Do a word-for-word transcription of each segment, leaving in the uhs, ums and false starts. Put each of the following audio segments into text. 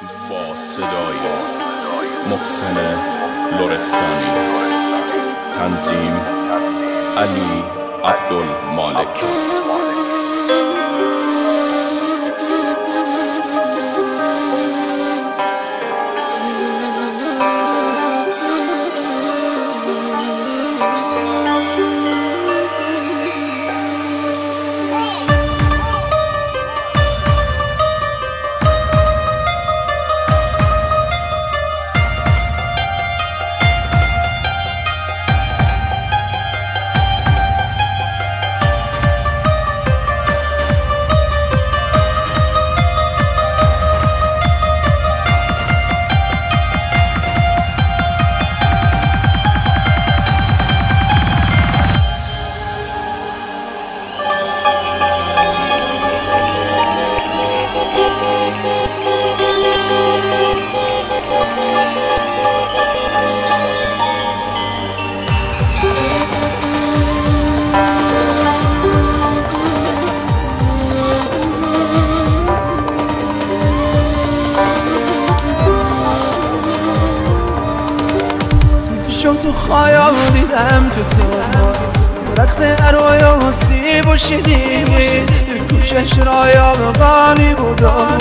با صدای محسن لرستانی، تنظیم علی عبدالمالک. شم تو خیال دیدم که تو درخت ارویا و سیب و شدیدی کوشش رایا و غانی بود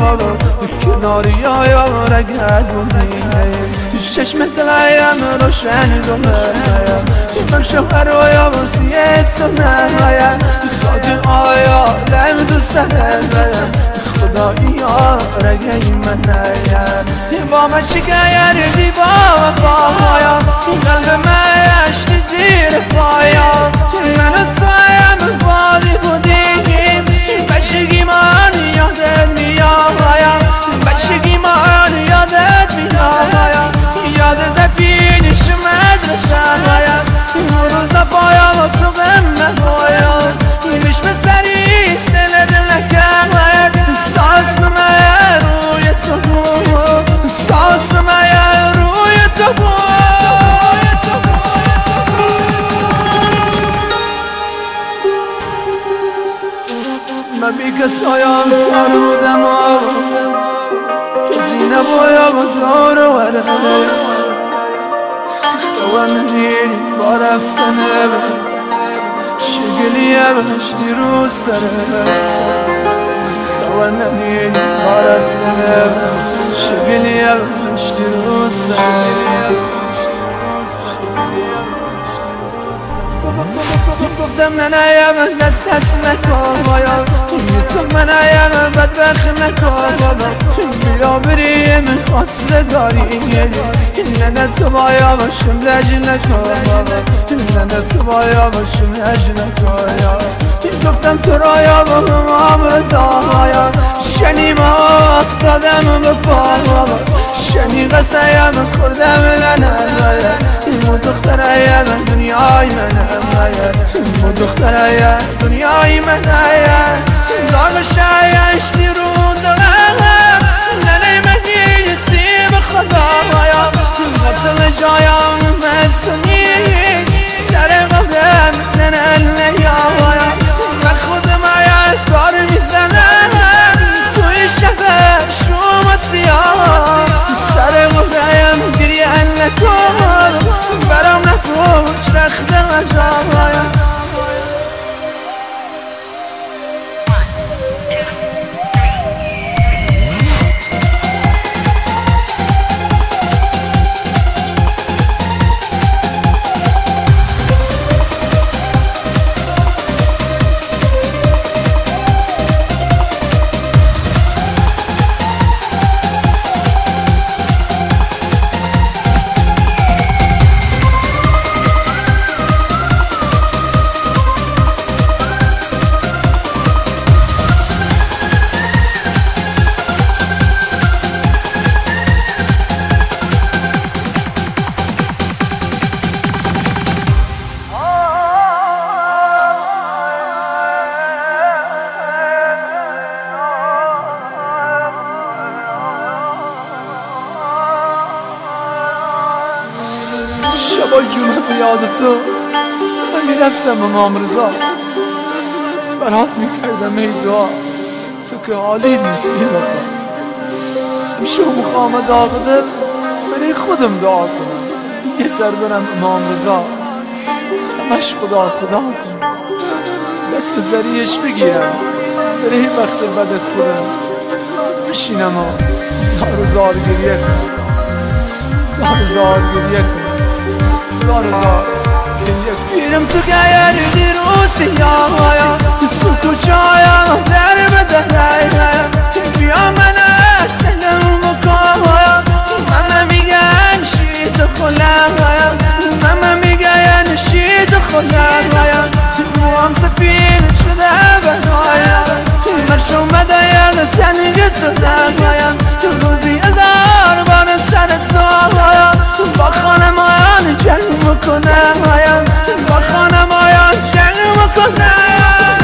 کناری آیا رگت بودی چشم دلایم روشن دومه من شم ارویا و سیب سنم خاک آیا لم دو سرم خدایی ها رگی من نیم با من شکایر دی با وفایا قلب من عشقی زیر پایا من و تویم بادی بودیم بچگی من یادت میایا بچگی من یادت میایا یادت پیش مدرسه هایا روز پایا و تو به من بایا بیش به سری سل دلکم ساس به من روی تو بود ساس به من روی تو بود من بی کسایم کار بودم کسی نبایم و دار و ورم خواهم نمیری با رفتنه شگلیه بشتی رو سره و نمیری با رفتنه شگلیه بشتی رو سره گفتم ننایم دست دست نکن بایا تو منایم بدبخت نکن بابا بیا بریم خواسته داری ننه تو بایا باشم لج نکن بابا ننه تو بایا باشم لج نکن گفتم تو رایا با هم رضایا شنی ما افتادم به پا بابا شنی قصایم خوردم لنه مو دخترایم دنیای منم مو دخترایم دنیای منم داغ شایش دی رو دلم لنه مگی نیستی به خدایا قتل جایم مدسونی سر قبرم لنه لیایا و خودم آید کار میزنم توی شبه شوم و سیاه سر قبرم گریه نکن برام نپوش رخت غجایا شبای جمعه به یاد تو من میرفتم امام رضا برات میکردم ای دعا تو که حالی نیست بی وفا میشه مخام داغ دل برای خودم دعا کنم، یه سر برم امام رضا همش خدا خدا کنم، دست به ذریعش بگیرم برای وقت بد خودم بشینم و زار زار گریه کنم، زار زار گریه کنم، زار زار گریه کنم. پیرم تو گیر دیروسی یا تو کچایا در بدهی بیا من سلام بکن، ماما میگن شید خلم، ماما میگن شید خلم، موام سفید شده بهایم مرش اومده یاد سنگت زدم، روزی هزار بار سرت سایم با خانمان جنگ بکنم، با خانمان جنگ بکنم.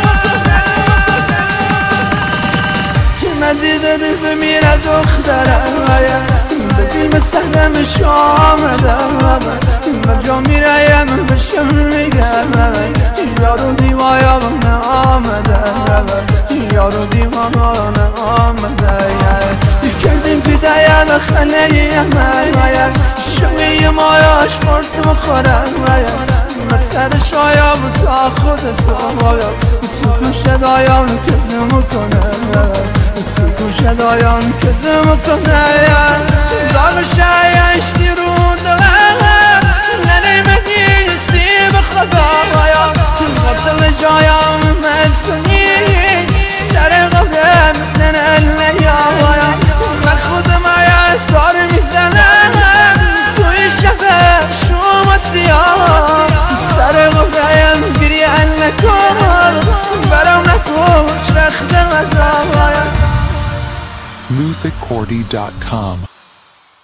مزید دل بمیره دخترم به فیلم سهرمش آمدم، من جا میرایم بشم میگم یارو دیوایا من آمدم، یارو دیوانا آمده کردیم پیدایم خلیه من شوی مایاش مرسم خورم مسر شایم تا خود سوایم تو کشدایم کزم کنم، تو کشدایم کزم کنم، داغ شایشتی رو دلم لنی مدینستی بخدایم قتل جایم مدسنی سر قبرم ننلیایم و خودم آید دار میزنم توی شبه شما سیاه سر قبرم گریه نکن برام نکن چرخدم از آوایم. music cordy dot com